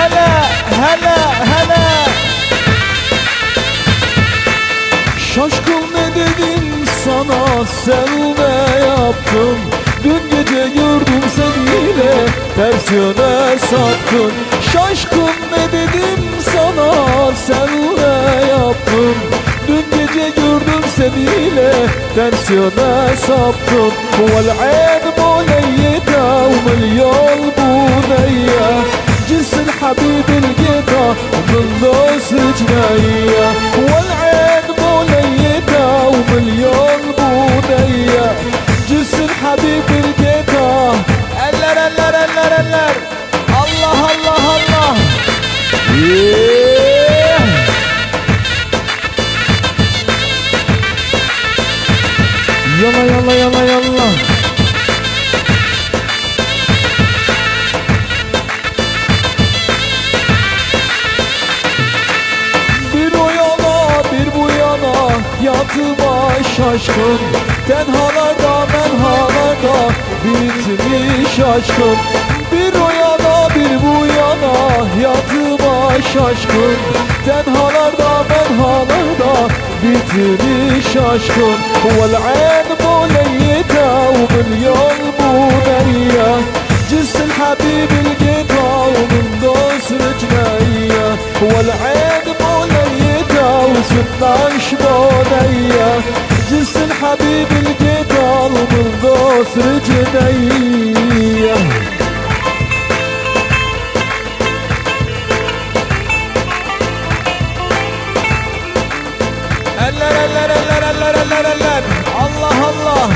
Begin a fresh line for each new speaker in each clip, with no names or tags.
hele hele hele. Şaşkın ne dedim sana, sen ne yaptın? Dün gece gördüm seni yine ters yöne saptın. Şaşkın ne dedim sana, sen ne yaptın? Dün gece gördüm seni yine ters yöne saptın. والعين موليتها ومليون بنية جنس الحبيب لقيته من ذوس جنية. والعين موليتها ومليون بنية جنس الحبيب لقيته. eller eller eller eller. Allah Allah Allah. Yalla yalla yalla yalla. Bir o yana bir bu yana yatıma şaşkın. Tenhalarda menhalarda bitmiş aşkın. Bir o yana bir bu yana yatıma şaşkın. Tenhalarda menhalarda bitmiş aşkın. والعين موليتها ومليون بنية جنس الحبيب لقيته ومن دوس رجلية. والعين موليتها و16 بنية جنس الحبيب لقيته ومن دوس رجلية. eller eller eller eller eller eller. Allah Allah.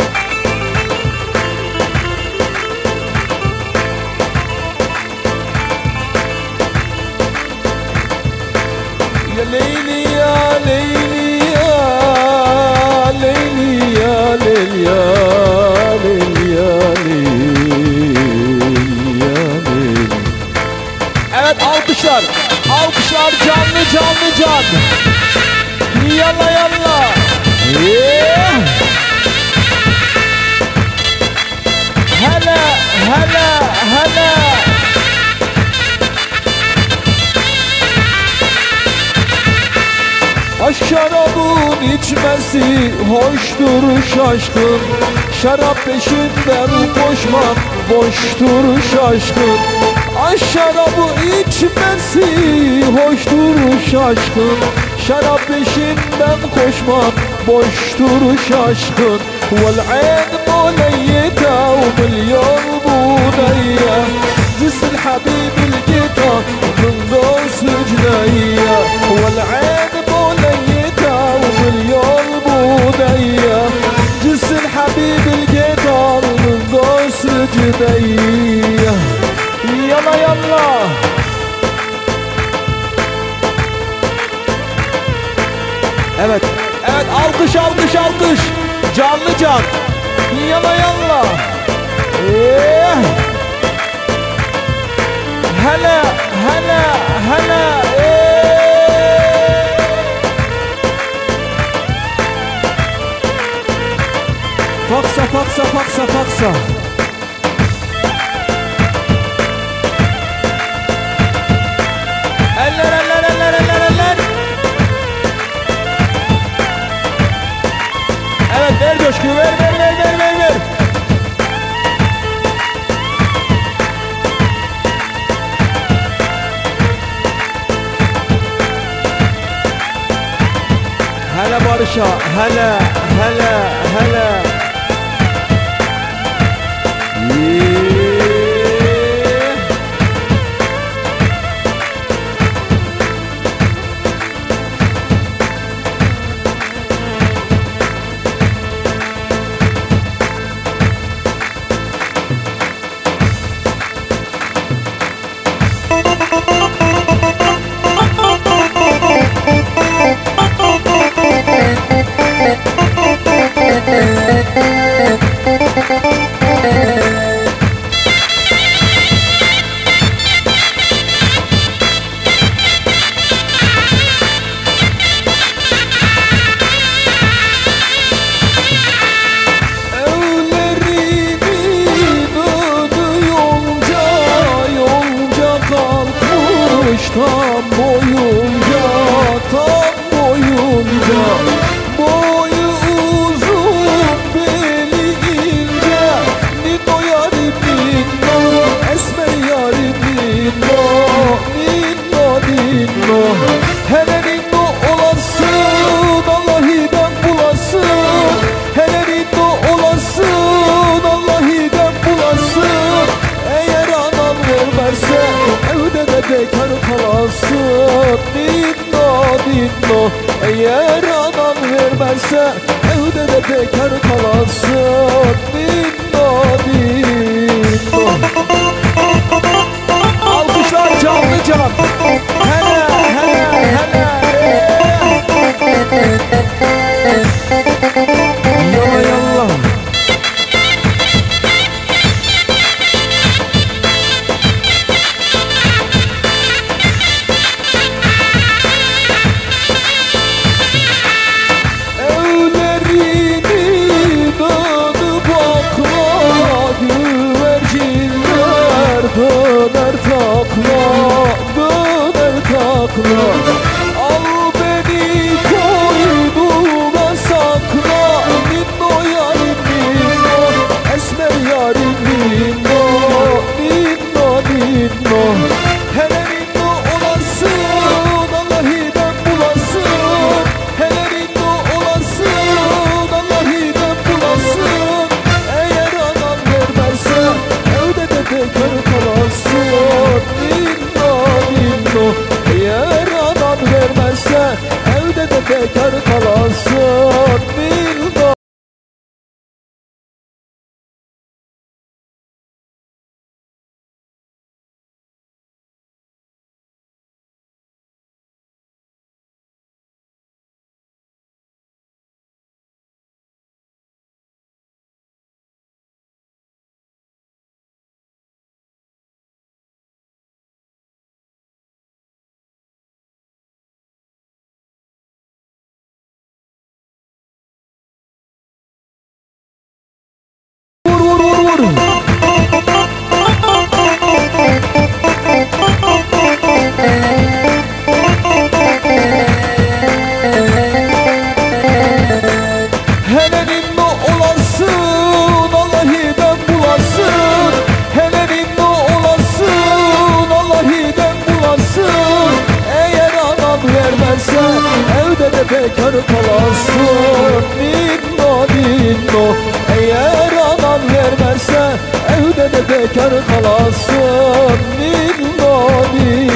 Ya Leyli ya Leyli ya Leyli ya Leyli ya Leyli ya Leyli. Evet, alkışlar. Alkışlar, canlı canlı can. Yalla yalla. Hele hele hele. Aşk şarabın içmesi hoştur şaşkın. Şarap peşinden koşmak boştur şaşkın. Aşk şarabı içmesi hoştur şaşkın. Şarap peşinden koşmak boştur şaşkın. والعين موليتها ومليون بنية جنس الحبيب لقيته من دوس رجلية. والعين موليتها ومليون بنية جنس الحبيب لقيته من دوس رجلية. يلا يلا. Evet, evet, alkış alkış alkış. Canlı can. Yalla yalla. Hele hele hele. Faksa faksa faksa faksa. Eller eller eller eller eller. Evet, ver coşkuyu, ver ver ver ver ver ver. Hele Barış'a, hele hele hele. tam boyunca, tam boyunca. Boyu uzun, beli ince, ninno yarim ninno, esmer yarim ninno, ninno ninno. Hele ninno olasın, Allah'iden bulasın. Hele ninno olasın, Allah'iden bulasın. Eğer anan vermezse evde de bekar kalasın. Ninno ninno. Eğer anan vermezse evde de bekar kalasın. Ninno ninno. Alkışlar canlı can. Hele hele hele. Yalla yalla. Evlerini dönüp bakma, güvercinler döner takla, döner takla. Al beni koynuna sakla, ninno yarim ninno, esmer yarim ninno, ninno ninno. Hele ninno olasın, Allah'iden bulasın. Hele ninno olasın, Allah'iden bulasın. Eğer anan vermezse evde de bekar kalasın. Ninno ninno. Eğer anan vermezse evde de bekar kalasın. Ninno. Hele ninno olasın, Allah'iden bulasın. Hele ninno olasın, Allah'iden bulasın. Eğer anan vermezse evde de bekar kalasın. Ninno ninno. Eğer anan vermezse evde de bekar kalasın. Ninno ninno.